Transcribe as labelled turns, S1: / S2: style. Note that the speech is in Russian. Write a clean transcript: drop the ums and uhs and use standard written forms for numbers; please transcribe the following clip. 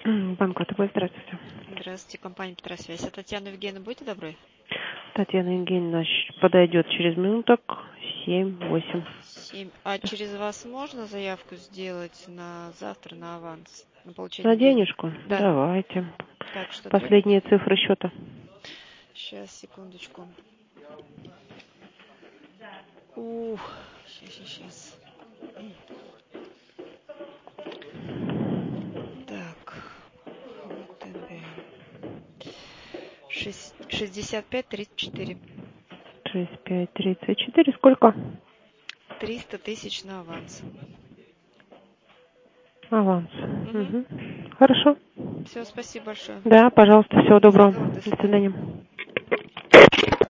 S1: Банк ВТБ, здравствуйте.
S2: Здравствуйте, компания Петросвязь. А Татьяна Евгеньевна, будьте добры?
S1: Татьяна Евгеньевна подойдет через минуток 7-8.
S2: 7. А через вас можно заявку сделать на завтра на аванс, на получение
S1: На
S2: денег?
S1: денежку?
S2: Да.
S1: Давайте.
S2: Так, что
S1: Последние
S2: требуете?
S1: цифры счета.
S2: Сейчас, секундочку. Сейчас. Так. ВТБ. 65-34.
S1: 65-34. Сколько?
S2: 300 тысяч на аванс.
S1: Аванс.
S2: Угу.
S1: Хорошо.
S2: Все, спасибо большое.
S1: Да, пожалуйста, всего доброго.
S2: До
S1: До
S2: свидания.
S1: свидания.